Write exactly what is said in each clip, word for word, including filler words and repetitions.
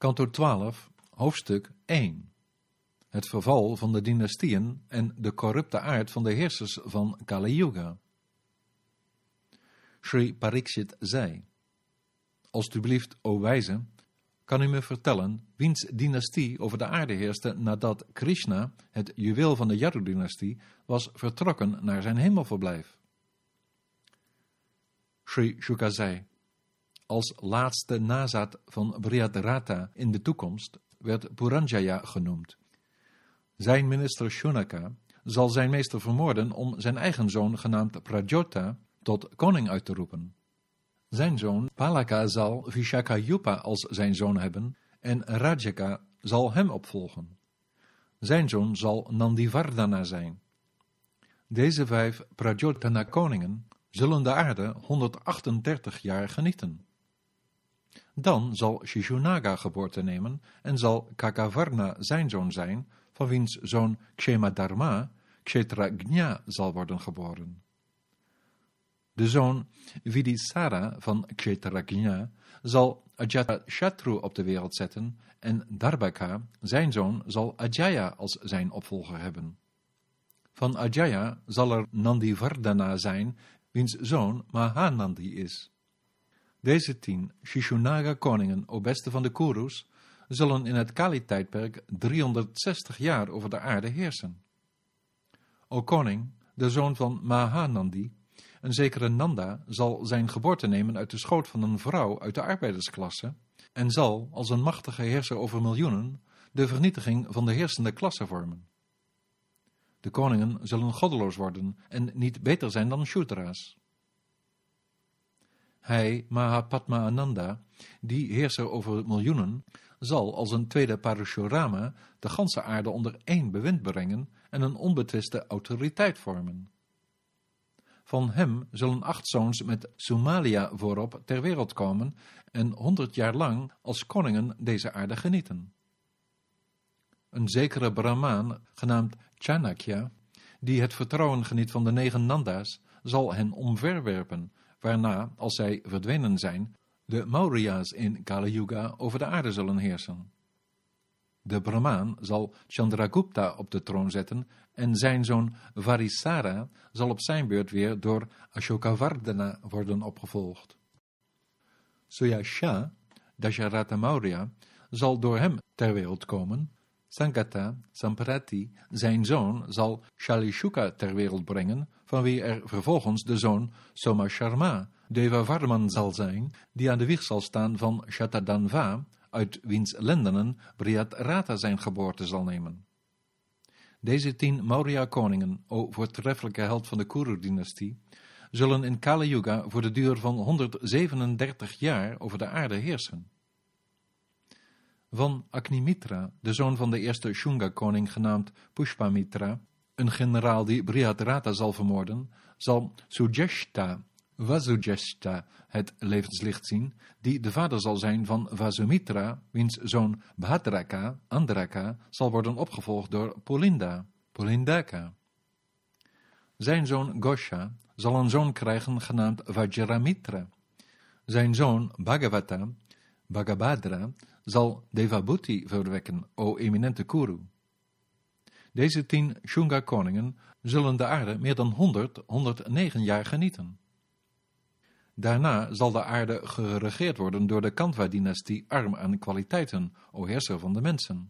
Kanto twaalf, hoofdstuk één. Het verval van de dynastieën en de corrupte aard van de heersers van Kali Yuga. Sri Pariksit zei: Alsjeblieft, o wijze, kan u me vertellen wiens dynastie over de aarde heerste nadat Krishna, het juweel van de Yadu-dynastie, was vertrokken naar zijn hemelverblijf? Sri Shuka zei: Als laatste nazaat van Brihadarata in de toekomst werd Puranjaya genoemd. Zijn minister Shunaka zal zijn meester vermoorden om zijn eigen zoon genaamd Prajota tot koning uit te roepen. Zijn zoon Palaka zal Vishakayupa als zijn zoon hebben en Rajaka zal hem opvolgen. Zijn zoon zal Nandivardhana zijn. Deze vijf Prajotana koningen zullen de aarde honderdachtendertig jaar genieten. Dan zal Shishunaga geboorte nemen en zal Kakavarna zijn zoon zijn, van wiens zoon Kshemadharma Kshetragnya zal worden geboren. De zoon Vidisara van Kshetragnya zal Ajatashatru op de wereld zetten en Darbaka, zijn zoon, zal Ajaya als zijn opvolger hebben. Van Ajaya zal er Nandivardhana zijn, wiens zoon Mahanandi is. Deze tien Shishunaga koningen, o beste van de Kurus, zullen in het Kali-tijdperk driehonderdzestig jaar over de aarde heersen. O koning, de zoon van Mahanandi, een zekere Nanda, zal zijn geboorte nemen uit de schoot van een vrouw uit de arbeidersklasse en zal, als een machtige heerser over miljoenen, de vernietiging van de heersende klasse vormen. De koningen zullen goddeloos worden en niet beter zijn dan Shudra's. Hij, Mahapadma Ananda, die heerser over miljoenen, zal als een tweede Parashurama de ganse aarde onder één bewind brengen en een onbetwiste autoriteit vormen. Van hem zullen acht zoons met Sumalia voorop ter wereld komen en honderd jaar lang als koningen deze aarde genieten. Een zekere Brahmaan, genaamd Chanakya, die het vertrouwen geniet van de negen Nanda's, zal hen omverwerpen, waarna, als zij verdwenen zijn, de Maurya's in Kali Yuga over de aarde zullen heersen. De Brahmaan zal Chandragupta op de troon zetten en zijn zoon Varisara zal op zijn beurt weer door Ashokavardhana worden opgevolgd. Suyasha, Dasharatha Maurya, zal door hem ter wereld komen. Sankata, Samprati, zijn zoon, zal Shalishuka ter wereld brengen, van wie er vervolgens de zoon Somasharma, Devavarman zal zijn, die aan de wieg zal staan van Shatadanva, uit wiens lendenen Brihadarata zijn geboorte zal nemen. Deze tien Maurya-koningen, o voortreffelijke held van de Kuru-dynastie, zullen in Kali Yuga voor de duur van honderdzevenendertig jaar over de aarde heersen. Van Agnimitra, de zoon van de eerste Shunga-koning genaamd Pushpamitra, een generaal die Brihadarata zal vermoorden, zal Sujeshta, Vasujeshta, het levenslicht zien, die de vader zal zijn van Vasumitra, wiens zoon Bhadraka, Andraka, zal worden opgevolgd door Pulinda, Pulindaka. Zijn zoon Gosha zal een zoon krijgen genaamd Vajramitra. Zijn zoon Bhagavata, Bhagabhadra, zal Devabhuti verwekken, o eminente Kuru. Deze tien Shunga-koningen zullen de aarde meer dan honderd, honderdnegen jaar genieten. Daarna zal de aarde geregeerd worden door de Kanva-dynastie, arm aan kwaliteiten, o heerser van de mensen.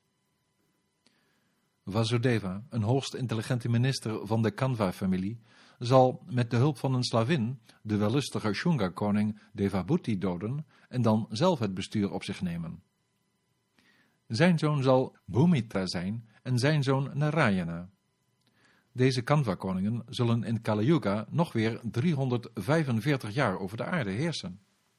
Vasudeva, een hoogst intelligente minister van de Kanva-familie, zal met de hulp van een slavin de wellustige Shunga-koning Devabhuti doden en dan zelf het bestuur op zich nemen. Zijn zoon zal Bhumitra zijn en zijn zoon Narayana. Deze Kanva-koningen zullen in Kali Yuga nog weer driehonderdvijfenveertig jaar over de aarde heersen.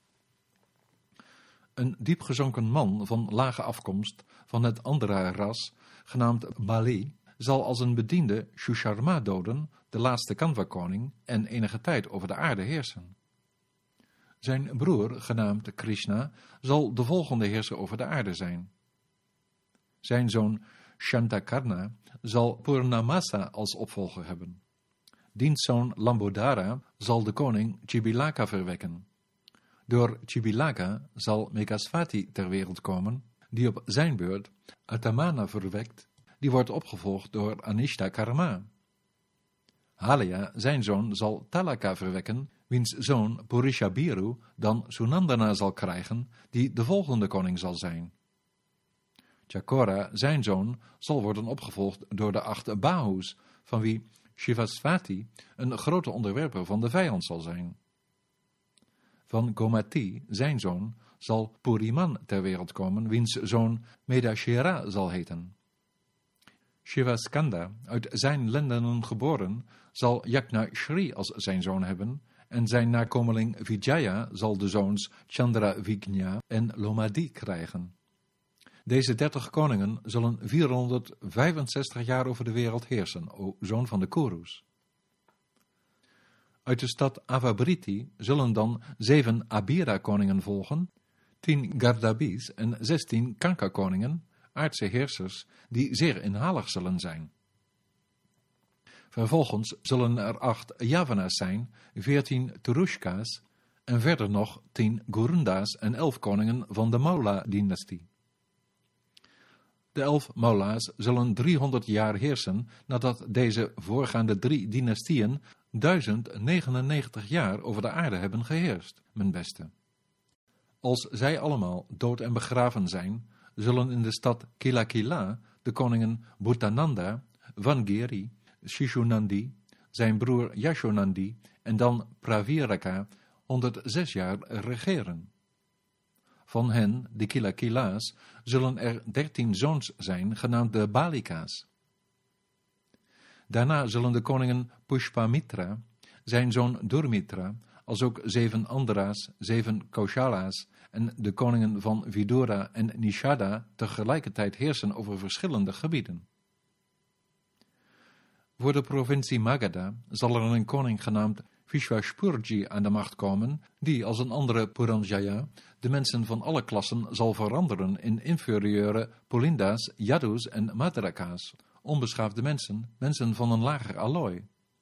Een diepgezonken man van lage afkomst van het andere ras, genaamd Bali, zal als een bediende Shusharma doden, de laatste Kanva-koning, en enige tijd over de aarde heersen. Zijn broer, genaamd Krishna, zal de volgende heerser over de aarde zijn. Zijn zoon Shantakarna zal Purnamasa als opvolger hebben. Diens zoon Lambodara zal de koning Chibilaka verwekken. Door Chibilaga zal Megaswati ter wereld komen, die op zijn beurt Atamana verwekt, die wordt opgevolgd door Anishta Karma. Halaya, zijn zoon, zal Talaka verwekken, wiens zoon Purishabiru dan Sunandana zal krijgen, die de volgende koning zal zijn. Chakora, zijn zoon, zal worden opgevolgd door de acht Bahus, van wie Shivaswati een grote onderwerper van de vijand zal zijn. Van Gomati, zijn zoon, zal Puriman ter wereld komen, wiens zoon Medashira zal heten. Shivaskanda, uit zijn lendenen geboren, zal Yagna Shri als zijn zoon hebben, en zijn nakomeling Vijaya zal de zoons Chandra Vigna en Lomadi krijgen. Deze dertig koningen zullen vierhonderdvijfenzestig jaar over de wereld heersen, o zoon van de Kurus. Uit de stad Avabriti zullen dan zeven Abira-koningen volgen, tien Gardabis en zestien Kanka-koningen, aardse heersers, die zeer inhalig zullen zijn. Vervolgens zullen er acht Yavanas zijn, veertien Turushkas en verder nog tien Gurundas en elf koningen van de Maula-dynastie. De elf Maula's zullen driehonderd jaar heersen nadat deze voorgaande drie dynastieën duizend negenennegentig jaar over de aarde hebben geheerst, mijn beste. Als zij allemaal dood en begraven zijn, zullen in de stad Kilakila de koningen Bhutananda, Vangiri, Shishunandi, zijn broer Yashonandi en dan Praviraka honderdzes jaar regeren. Van hen, de Kilakila's, zullen er dertien zoons zijn, genaamd de Balika's. Daarna zullen de koningen Pushpamitra, zijn zoon Durmitra, als ook zeven Andhra's, zeven Kaushala's en de koningen van Vidura en Nishada tegelijkertijd heersen over verschillende gebieden. Voor de provincie Magadha zal er een koning genaamd Vishvashpurji aan de macht komen, die als een andere Puranjaya de mensen van alle klassen zal veranderen in inferieure Pulinda's, Yadus en Madraka's, onbeschaafde mensen, mensen van een lager allooi.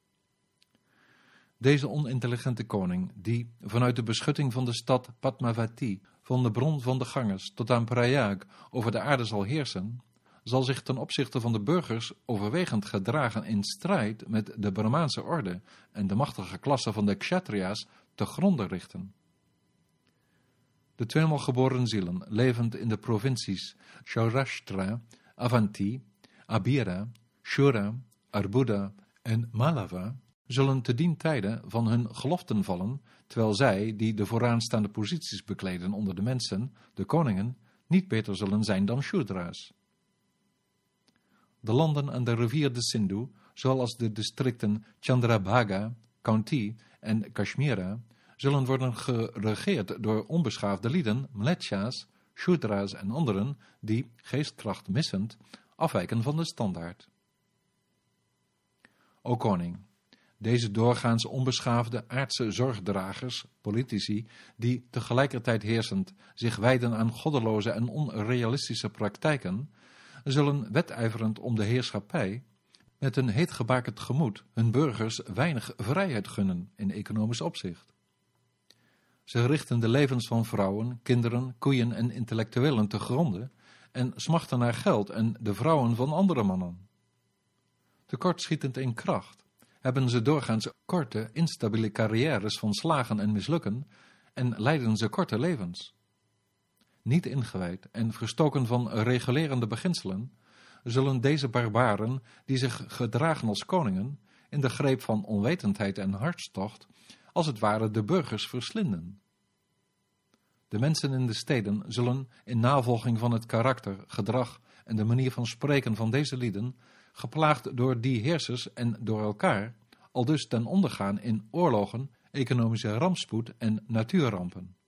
Deze onintelligente koning, die vanuit de beschutting van de stad Padmavati, van de bron van de Ganges tot aan Prayag over de aarde zal heersen, zal zich ten opzichte van de burgers overwegend gedragen in strijd met de Brahmaanse orde en de machtige klasse van de Kshatriya's te gronde richten. De tweemaal geboren zielen, levend in de provincies Saurashtra, Avanti, Abira, Shura, Arbuda en Malava, zullen te dien tijde van hun geloften vallen, terwijl zij, die de vooraanstaande posities bekleden onder de mensen, de koningen, niet beter zullen zijn dan Shudra's. De landen aan de rivier de Sindhu, zoals de districten Chandrabhaga, Kaunti en Kashmira, zullen worden geregeerd door onbeschaafde lieden, mletsha's, Shudra's en anderen, die, geestkracht missend, afwijken van de standaard. O koning, deze doorgaans onbeschaafde aardse zorgdragers, politici, die tegelijkertijd heersend zich wijden aan goddeloze en onrealistische praktijken, zullen wedijverend om de heerschappij, met een heetgebakerd gemoed, hun burgers weinig vrijheid gunnen in economisch opzicht. Ze richten de levens van vrouwen, kinderen, koeien en intellectuelen te gronde en smachten naar geld en de vrouwen van andere mannen. Tekortschietend in kracht, hebben ze doorgaans korte, instabiele carrières van slagen en mislukken en leiden ze korte levens. Niet ingewijd en verstoken van regulerende beginselen, zullen deze barbaren, die zich gedragen als koningen, in de greep van onwetendheid en hartstocht, als het ware de burgers verslinden. De mensen in de steden zullen, in navolging van het karakter, gedrag en de manier van spreken van deze lieden, geplaagd door die heersers en door elkaar, aldus ten onder gaan in oorlogen, economische rampspoed en natuurrampen.